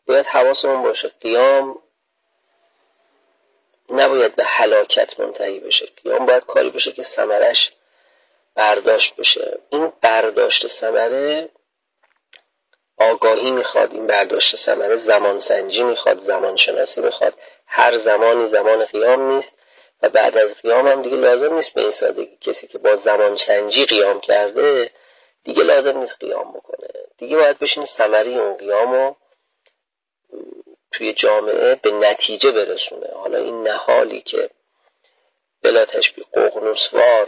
باید حواسمون باشه قیام نباید به هلاکت منتهی بشه. قیام باید کاری بشه که ثمرش برداشت بشه. این برداشت ثمره آگاهی میخواد، این برداشت ثمره زمان سنجی میخواد، زمان شناسی میخواد. هر زمانی زمان قیام نیست و بعد از قیام هم دیگه لازم نیست به این سادگی. کسی که با زمان سنجی قیام کرده دیگه لازم نیست قیام بکنه، دیگه باید بشینه ثمره اون قیامو توی جامعه به نتیجه برسونه. حالا این نهالی که بلا تشبیه ققنوسوار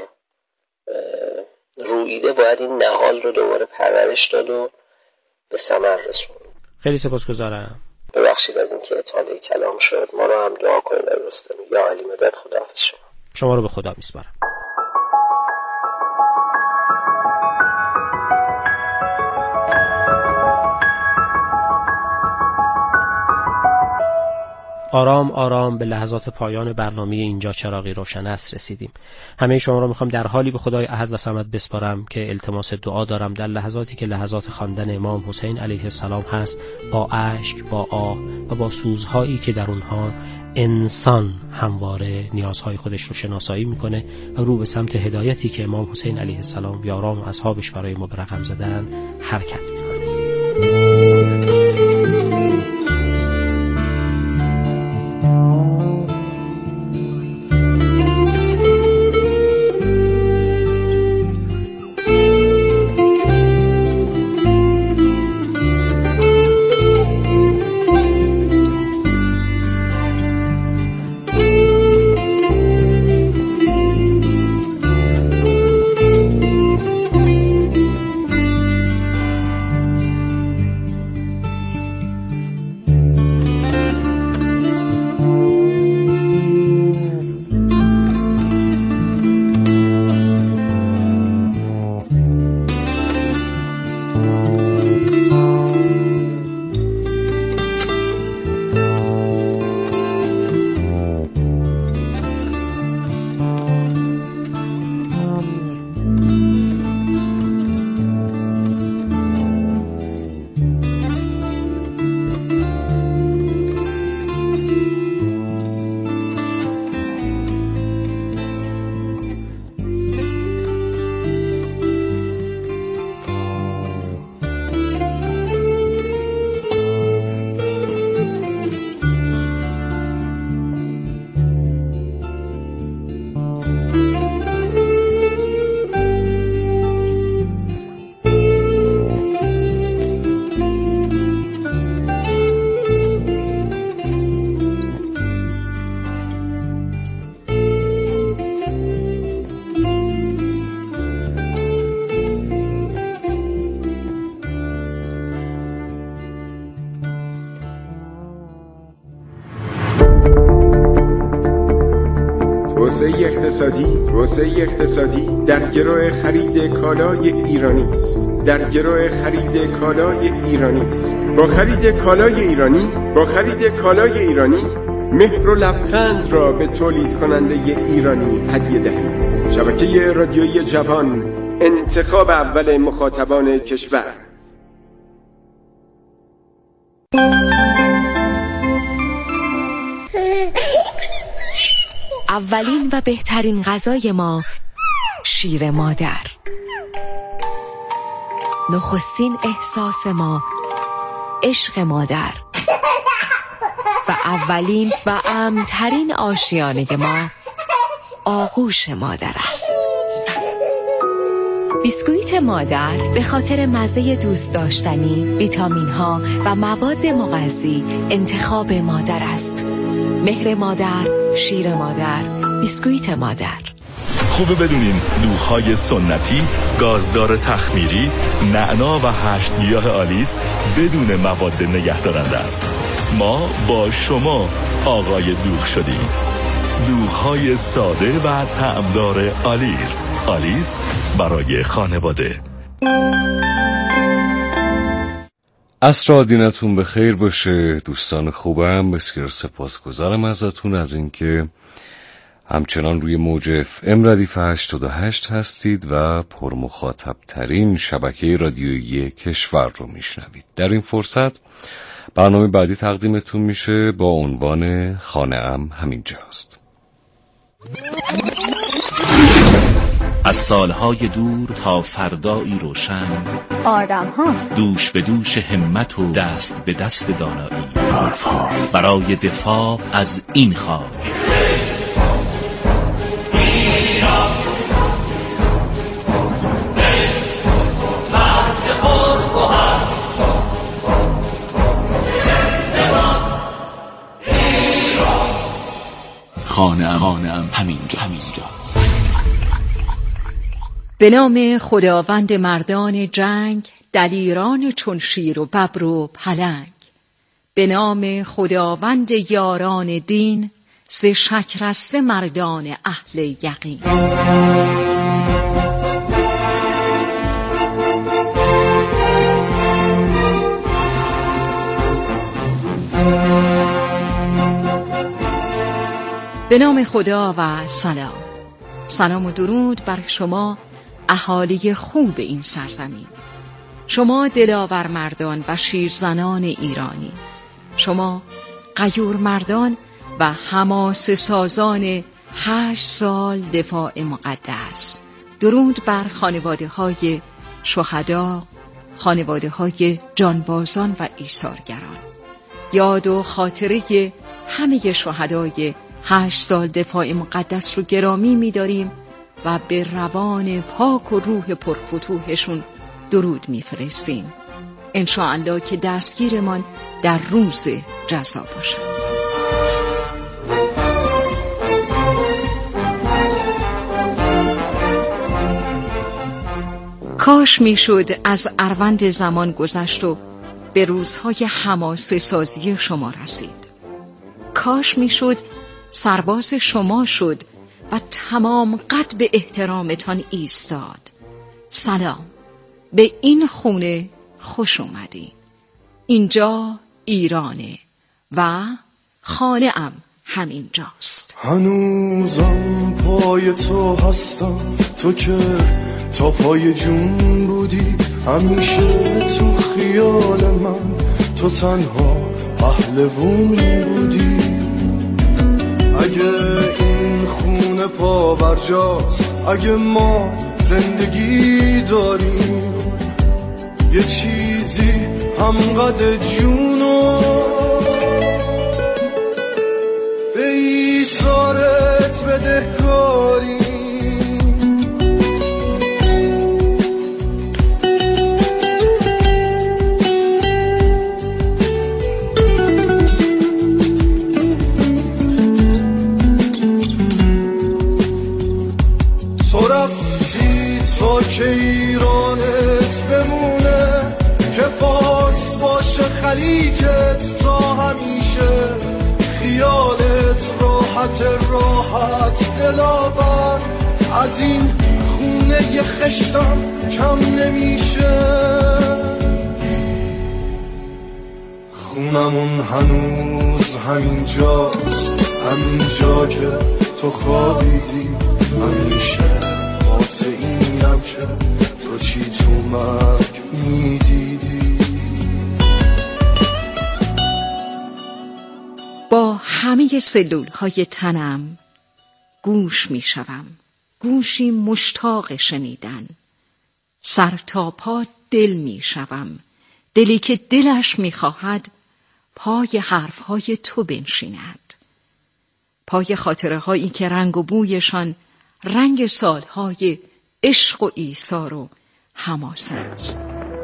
رویده باید این نهال رو دوباره پرورش داد و به ثمر رسون. خیلی سپاسگزارم. ببخشید از اینکه اطاله کلام شد. ما رو هم دعا کنید رستمی. یا علی مدد. خداحافظ. شما رو به خدا میسپارم. آرام آرام به لحظات پایان برنامه اینجا چراغی روشن است رسیدیم. همه شما رو میخوام در حالی به خدای احد و صمد بسپارم که التماس دعا دارم در لحظاتی که لحظات خواندن امام حسین علیه السلام هست، با اشک، با آه و با سوزهایی که در اونها انسان همواره نیازهای خودش رو شناسایی میکنه و رو به سمت هدایتی که امام حسین علیه السلام یاران و اصحابش برای ما به رقم زدن حرکت میکنه. توسعه اقتصادی در گرو خرید کالای ایرانی است. با خرید کالای ایرانی مهر و لبخند را به تولید کننده ایرانی هدیه دهید. شبکه رادیویی جوان، انتخاب اول مخاطبان کشور. اولین و بهترین غذای ما شیر مادر. نخستین احساس ما عشق مادر و اولین و امن‌ترین آشیانه ما آغوش مادر است. بیسکویت مادر به خاطر مزه دوست داشتنی، ویتامین ها و مواد مغذی انتخاب مادر است. مهر مادر، شیر مادر، بیسکویت مادر. خوبه بدونین دوغ‌های سنتی، گازدار تخمیری، نعنا و 8 گیاه آلیس بدون مواد نگهدارنده است. ما با شما آقای دوغ شدیم. دوغ‌های ساده و طعمدار آلیس. آلیس برای خانواده. عصر دینتون به خیر باشه دوستان خوبم. بسیار سپاسگزارم ازتون از اینکه همچنان روی موج FM ردیف 88 هستید و پرمخاطب ترین شبکه رادیویی کشور رو میشنوید. در این فرصت برنامه بعدی تقدیمتون میشه با عنوان خانه ام همینجاست. از سالهای دور تا فردایی روشن، آدم‌ها دوش به دوش همت و دست به دست دانایی، حرف‌ها برای دفاع از این خاک. خانه ام همینجاست. به نام خداوند مردان جنگ، دلیران چون شیر و ببر و پلنگ. به نام خداوند یاران دین، ز شکرسته مردان اهل یقین. به نام خدا و سلام و درود بر شما اهالی خوب این سرزمین، شما دلاور مردان و شیرزنان ایرانی، شما غیور مردان و حماسه سازان 8 سال دفاع مقدس. درود بر خانواده های شهدا، خانواده های جانبازان و ایثارگران. یاد و خاطره همه شهدای 8 سال دفاع مقدس رو گرامی می‌داریم و به روان پاک و روح پرفتوحشون درود می‌فرستیم. انشاءالله که دستگیرمان در روز جزا باشد. کاش میشد از اروند زمان گذشت و به روزهای حماسه سازی شما رسید. کاش میشد سرباز شما شد و تمام قد به احترامتان ایستاد. سلام، به این خونه خوش اومدین. اینجا ایرانه و خانه ام همینجاست. هنوزم پای تو هستم، تو که تا پای جون بودی، همیشه تو خیال من تو تنها پهلوون بودی. اگه این خونه پابرجاست، اگه ما زندگی داریم، یه چیزی همقدر جونو به ایثارت بدهکاریم. که ایرانت بمونه، که فارس باشه خلیجت تا همیشه، خیالت راحت دلاور، از این خونه یه خشتم کم نمیشه. خونمون هنوز همینجاست، همینجا که تو خوابیدی، همیشه واسه اینم که تو چی تو مرگ میدیدی. با همه سلولهای تنم گوش میشوم، گوشی مشتاق شنیدن. سر تا پا دل میشوم، دلی که دلش میخواهد پای حرفهای تو بنشیند، پای خاطره هایی که رنگ و بویشان رنگ سالهای عشق و ایثار و حماسه است.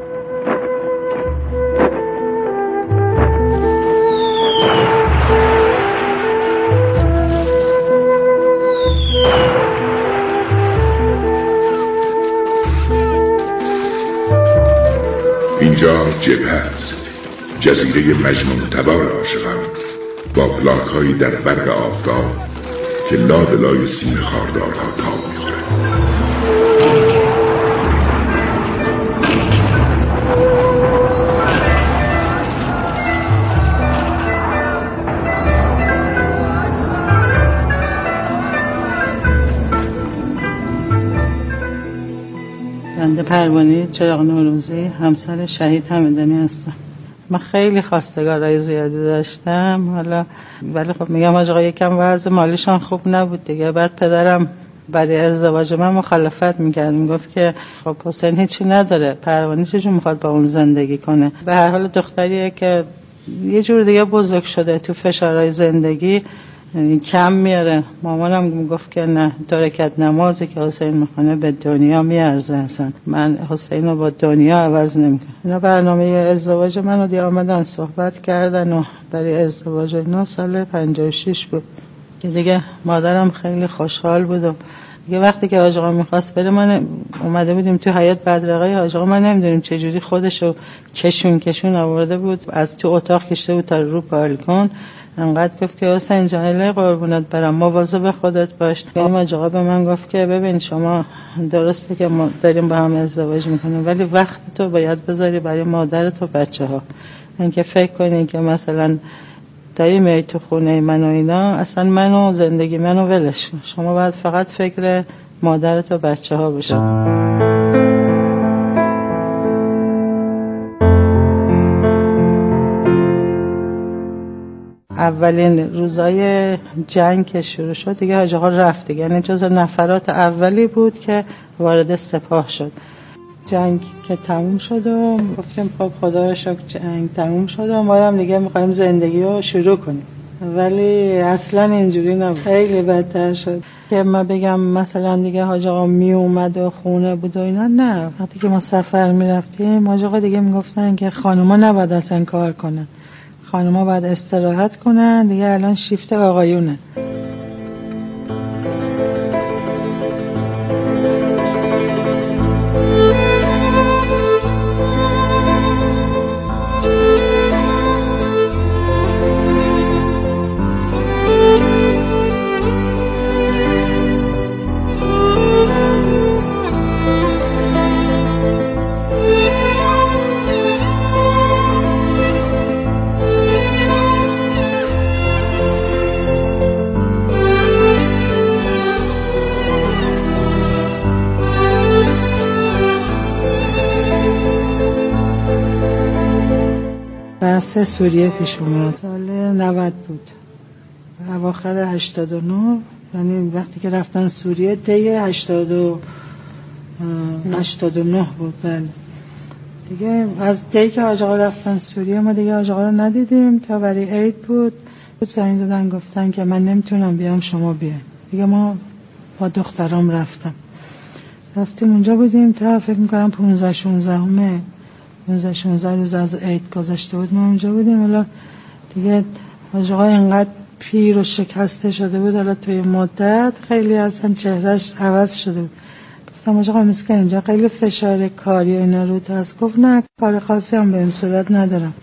اینجا جبهه است، جزیره مجنون تبار عاشقان، با پلاک هایی در برق آفتاب که لابلای سیم خاردارها تاب میخورد. بنده پروانه چراغ نوروزی، همسر شهید همدانی هستم. من خیلی خواستگارای زیادی داشتم حالا، ولی خب میگم آقا یکم وضع مالیشان خوب نبود دیگه. بعد پدرم برای ازدواج من مخالفت میکرد، میگفت که خب حسین هیچی نداره، پروانه چجور میخواد با اون زندگی کنه. به هر حال دختریه که یه جور دیگه بزرگ شده تو فشارهای زندگی کم میاره. مامانم میگفت که نه، رکعت نمازی که حسین میخونه به دنیا میارزه، اصلا من حسین رو با دنیا عوض نمیکنم. اینا برنامه ازدواج منو دیگه آمدن صحبت کردن و برای ازدواج اینا سال 56 بود که دیگه مادرم خیلی خوشحال بود و دیگه وقتی که حاج آقا میخواست بره، من اومده بودیم تو حیاط بدرقه حاج آقا، من نمیدونیم چجوری خودشو کشون آورده بود، از تو اتاق کشته بود تا رو بالکن. انقدر گفت که حسین جان الهی قربونت برم، مواظب خودت باش. حاج آقا به من گفت که ببین شما درسته که ما داریم با هم ازدواج میکنیم، ولی وقت تو باید بذاری برای مادرت و بچه‌ها. اینکه فکر کنی که مثلا دایی میای تو خونه من و اینا، اصلا منو زندگی منو ولش کن، شما باید فقط فکر مادرت و بچه‌ها باشی. اولین روزای جنگ که شروع شد دیگه حاج آقا رفت دیگه، یعنی جز نفرات اولی بود که وارد سپاه شد. جنگ که تموم شد و گفتیم خب خدا رو شکر جنگ تموم شد و ما هم دیگه می‌خوایم زندگی رو شروع کنیم، ولی اصلا اینجوری نبود، خیلی بدتر شد. که ما بگم مثلا دیگه حاج آقا می اومد و خونه بود و اینا، نه. وقتی که ما سفر میرفتیم حاج آقا دیگه میگفتن که خانوما نباید اصلا کار کنن، خانوما باید استراحت کنن، دیگه الان شیفت آقایونه. بحث سوریه پیش اومد، سال 90 بود، اواخر 89، یعنی وقتی که رفتن سوریه طی 89 بود. بله دیگه از طی که حاج آقا رفتن سوریه ما دیگه حاج آقا رو ندیدیم تا برای عید بود. زنگ زدن گفتن که من نمیتونم بیام شما بیاین. دیگه ما با دخترام رفتیم اونجا بودیم تا فکر میکنم 15-16 روز از عید گذشته بود ما اونجا بودیم. حالا دیگه حاج آقا اینقدر پیر و شکسته شده بود، حالا توی مدت خیلی اصلا چهرش عوض شده بود. گفتم حاج آقا مثل که اینجا خیلی فشار کاری اینا رو هست. گفت نه، کار خاصی هم به این صورت ندارم.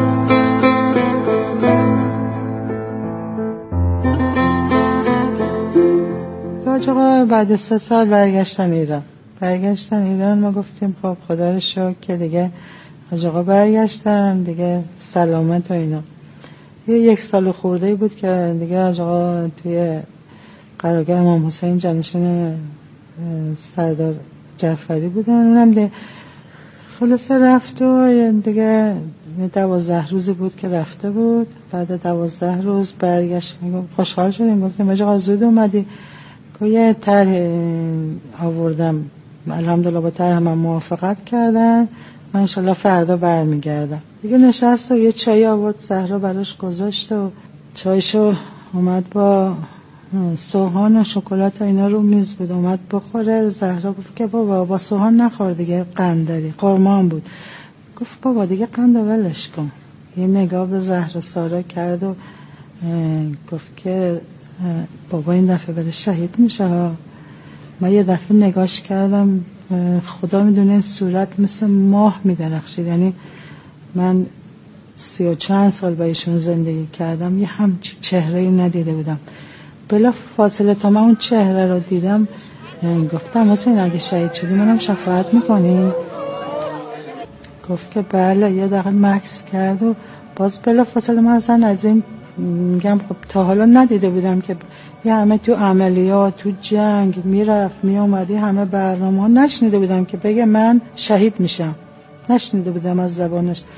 حاج آقا بعد 3 سال برگشتن ایران. ما گفتیم خب خدا رو شکر که دیگه حاج آقا برگشتن دیگه سلامت و اینا. 1 سال خورده بود که دیگه حاج آقا توی قرارگاه امام حسین جانشین سردار جعفری بودن، اونم دیگه خلاصه رفت و دیگه 12 روزی بود که رفته بود. بعد 12 روز برگشت. خوشحال شدیم، گفتیم حاج آقا زود اومدی. یه طرح آوردم، الحمدلله با طرح من موافقت کردن، من انشالله فردا برمیگردم. دیگه نشست و یه چای آورد زهرا براش گذاشت و چایشو اومد با سوهان و شکلات و اینا رو میز بود، اومد بخوره. زهرا گفت که بابا با سوهان نخور دیگه، قند داری. خرما بود. گفت بابا دیگه قند رو ولش کن. یه نگاه به زهرا سارا کرد و گفت که بابا این دفعه بده شهید میشه ها. من یه دفعه نگاش کردم، خدا میدونه صورت مثل ماه میدرخشید. یعنی من 30 و چند سال با ایشون زندگی کردم، یه همچی چهره‌ای ندیده بودم. بلا فاصله تا من اون چهره رو دیدم گفتم حسین اگه شهید شدی منم شفاعت میکنی؟ گفت که بله. یه دقیقه مکث کرد و باز بلا فاصله من اصلا از این میگم خب تا حالا ندیده بودم که یه همه تو عملیات تو جنگ میرفت میامد، همه برنامه ها نشنیده بودم که بگه من شهید میشم، نشنیده بودم از زبانش.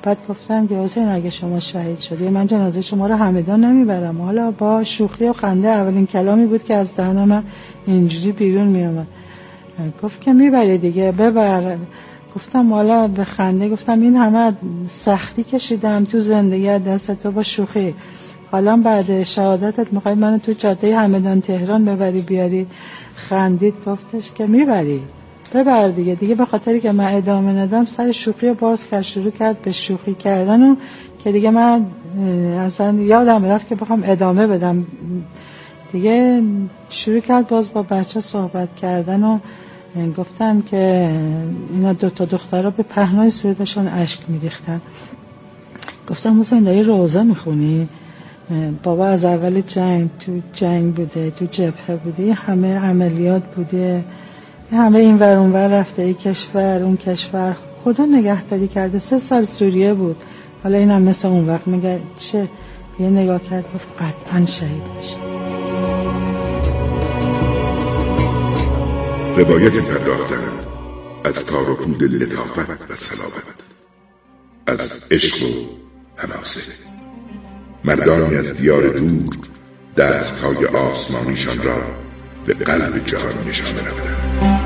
بعد گفتم که حسین اگه شما شهید شدی من جنازه شما رو همدان نمیبرم. حالا با شوخی و خنده اولین کلامی بود که از دهن من اینجوری بیرون میومد. گفت که میبری دیگه ببر. گفتم حالا به خنده گفتم این همه سختی کشیدم تو زندگی دست تو با شوخی، حالا بعد شهادتت میخوای منو تو جاده همدان تهران ببری بیاری؟ خندید گفتش که میبری ببر دیگه به خاطری که من ادامه ندم سر شوخی باز کرد، شروع کرد به شوخی کردن و که دیگه من اصلا یادم رفت که بخوام ادامه بدم دیگه. شروع کرد باز با بچه صحبت کردن و گفتم که اینا 2 دخترها به پهنای صورتشون اشک میریختن. گفتم حسین داری روزه میخونی؟ بابا از اول تو جنگ بوده، تو جبهه بوده، همه عملیات بوده، همه این ور اون ور رفته، ای کشور اون کشور، خدا نگهداری کرده. 3 سال سوریه بود، حالا اینم مثل اون وقت. میگه چه؟ یه نگاه کرد گفت قطعا شهید میشه. روایت پرداختن از تار و پود لطافت و صلابت، از عشق و حماسه. مردانی از دیار دور دستهای آسمانیشان را به قلب جهان نشانه رفتند.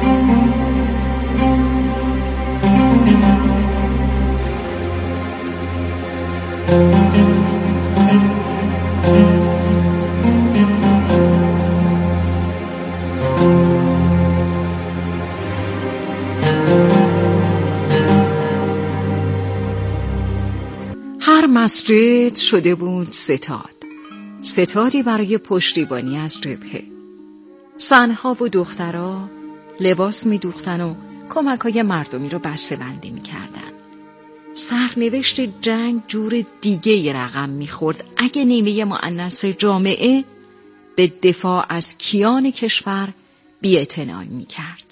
هر مسجد شده بود ستادی برای پشتیبانی از جبهه. زنها و دخترها لباس می دوختن و کمک‌های مردمی رو بسته‌بندی می کردن. سرنوشت جنگ جور دیگه رقم می خورد اگه نیمه مؤنث جامعه به دفاع از کیان کشور بی‌اعتنایی می کرد.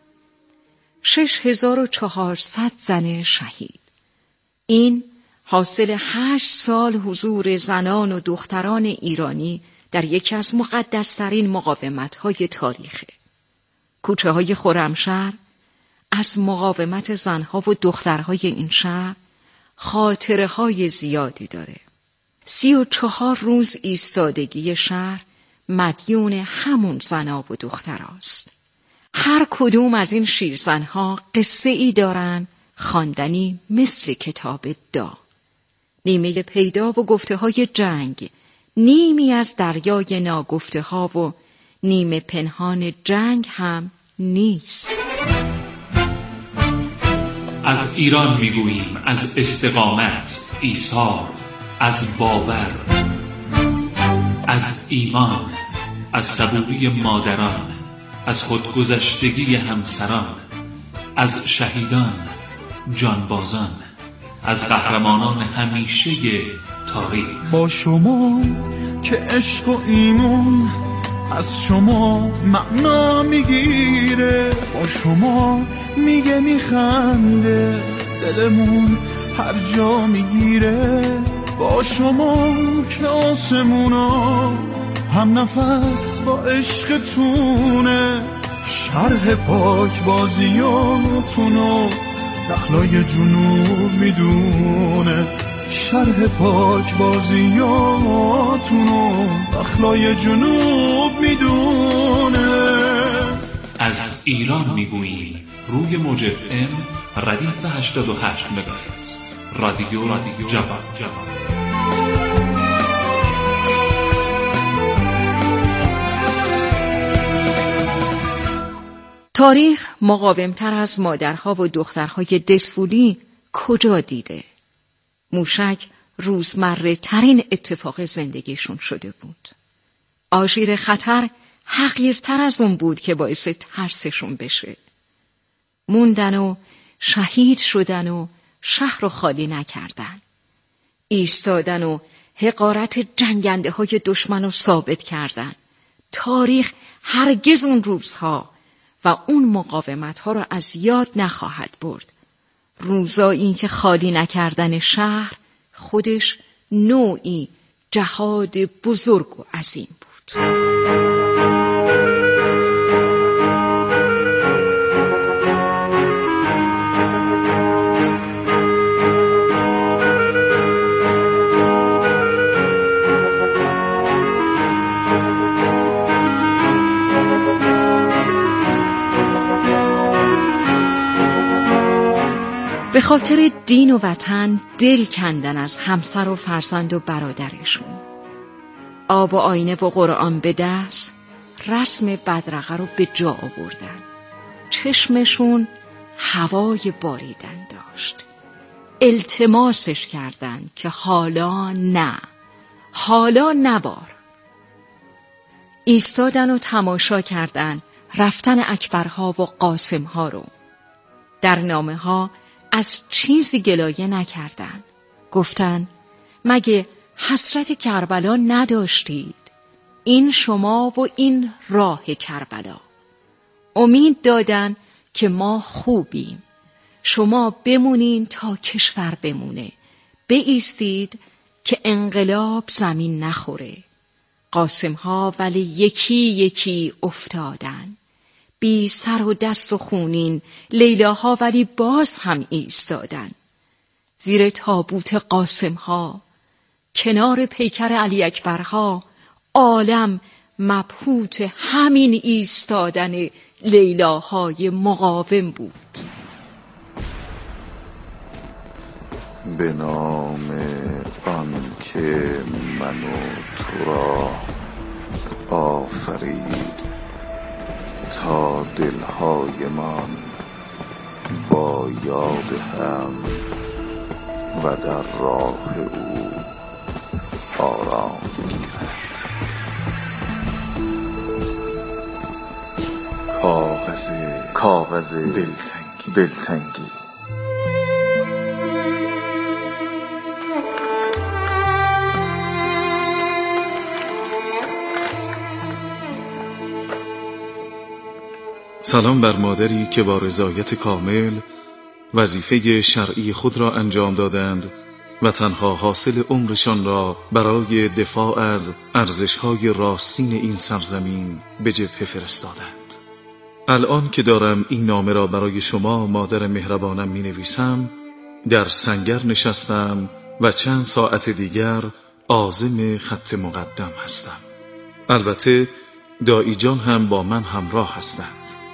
6400 زن شهید. این حاصل 8 سال حضور زنان و دختران ایرانی در یکی از مقدس‌ترین مقاومت‌های تاریخه. کوچه‌های خرمشهر از مقاومت زنها و دخترهای این شهر خاطره‌های زیادی داره. 34 روز ایستادگی شهر مدیون همون زنها و دختراست. هر کدوم از این شیرزنها قصه ای دارن خواندنی مثل کتاب دا. نیمه پیدا و گفته های جنگ، نیمی از دریای ناگفته ها و نیمه پنهان جنگ هم نیست. از ایران میگوییم، از استقامت، ایثار، از باور، از ایمان، از صبوری مادران، از خودگذشتگی همسران، از شهیدان، جانبازان، از قهرمانان همیشه تاریخ. با شما که عشق و ایمان از شما معنا میگیره، با شما میگه میخنده دلمون هر جا میگیره، با شما که آسمونا هم نفس با عشقتونه، شرح پاک بازیاتونو نخلای جنوب میدونه، شرح پاک بازیاتونو نخلای جنوب میدونه. از ایران میگوییم، روی موج FM ردیف 88 مگاهرتز، رادیو جوان. تاریخ مقاومتر از مادرها و دخترهای دسفولی کجا دیده؟ موشک روزمره ترین اتفاق زندگیشون شده بود. آژیر خطر حقیرتر از اون بود که باعث ترسشون بشه. موندن و شهید شدن و شهر رو خالی نکردن. ایستادن و حقارت جنگنده های دشمن رو ثابت کردن. تاریخ هرگز اون روزها و اون مقاومت ها رو از یاد نخواهد برد. روزایی که خالی نکردن شهر خودش نوعی جهاد بزرگ و عظیم بود. به خاطر دین و وطن دل کندن از همسر و فرزند و برادرشون. آب و آینه و قرآن به دست رسم بدرقه رو به جا آوردن. چشمشون هوای باریدن داشت. التماسش کردن که حالا نه، حالا نبار. ایستادن و تماشا کردن رفتن اکبرها و قاسمها رو. در نامه ها از چیزی گلایه نکردن. گفتن مگه حسرت کربلا نداشتید؟ این شما و این راه کربلا. امید دادن که ما خوبیم، شما بمونین تا کشور بمونه، بایستید که انقلاب زمین نخوره. قاسمها ولی یکی یکی افتادن، بی سر و دست و خونین. لیلاها ولی باز هم ایستادن. زیر تابوت قاسمها، کنار پیکر علی اکبرها، عالم مبهوت همین ایستادن لیلاهای مقاوم بود. به نام آن که من و تو را آفرید تا دلهای من با یاد هم و در راه او آرام گیرد. کاغذ دلتنگی. سلام بر مادری که با رضایت کامل وظیفه شرعی خود را انجام دادند و تنها حاصل عمرشان را برای دفاع از ارزش‌های راستین این سرزمین به جبهه فرستادند. الان که دارم این نامه را برای شما مادر مهربانم می‌نویسم، در سنگر نشستم و چند ساعت دیگر عازم خط مقدم هستم. البته دایی جان هم با من همراه هستند.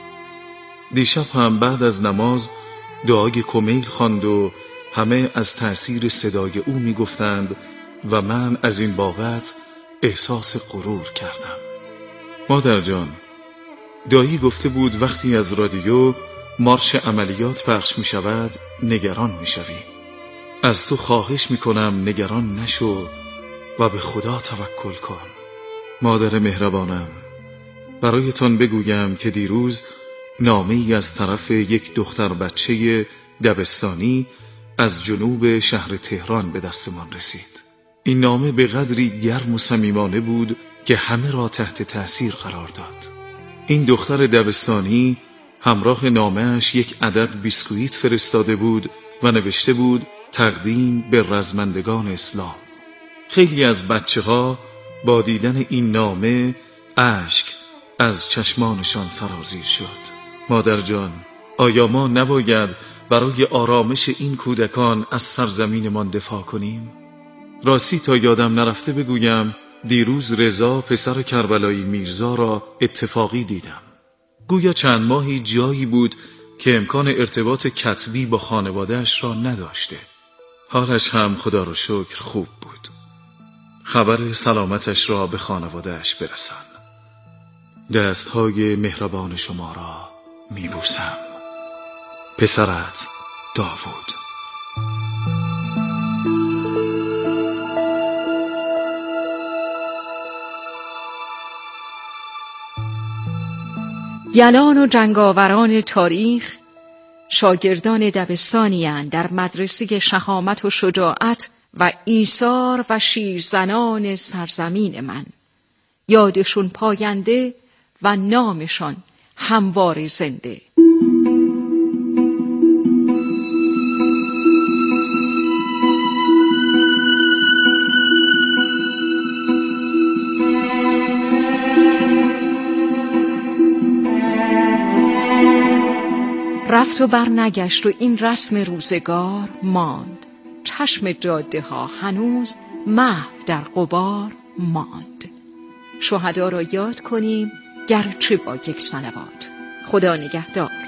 دیشب هم بعد از نماز دعای کمیل خواند و همه از تأثیر صدای او می گفتند و من از این بابت احساس غرور کردم. مادر جان، دایی گفته بود وقتی از رادیو مارش عملیات پخش می شود نگران می شوی. از تو خواهش می کنم نگران نشو و به خدا توکل کن. مادر مهربانم، برایتان بگویم که دیروز نامه‌ای از طرف یک دختر بچه دبستانی از جنوب شهر تهران به دستمان رسید. این نامه به قدری گرم و صمیمانه بود که همه را تحت تأثیر قرار داد. این دختر دبستانی همراه نامه‌اش یک عدد بیسکویت فرستاده بود و نوشته بود تقدیم به رزمندگان اسلام. خیلی از بچه‌ها با دیدن این نامه اشک از چشمانشان سرازیر شد. مادر جان، آیا ما نباید برای آرامش این کودکان از سرزمینمان دفاع کنیم؟ راستی تا یادم نرفته بگویم دیروز رضا پسر کربلایی میرزا را اتفاقی دیدم. گویا چند ماهی جایی بود که امکان ارتباط کتبی با خانواده‌اش را نداشته. حالش هم خدا را شکر خوب بود. خبر سلامتش را به خانواده‌اش برسان. دستهای مهربان شما را میبوسم. پسرت داوود. یلان و جنگاوران تاریخ شاگردان دبستانی‌اند در مدرسه شهامت و شجاعت و ایثار و شیرزنان سرزمین من. یادشون پاینده و نامشان همواره زنده. رفت و برنگشت و این رسم روزگار ماند. چشم جاده ها هنوز محو در غبار ماند. شهدا را یاد کنیم گرچه با یک صلوات. خدا نگهدار.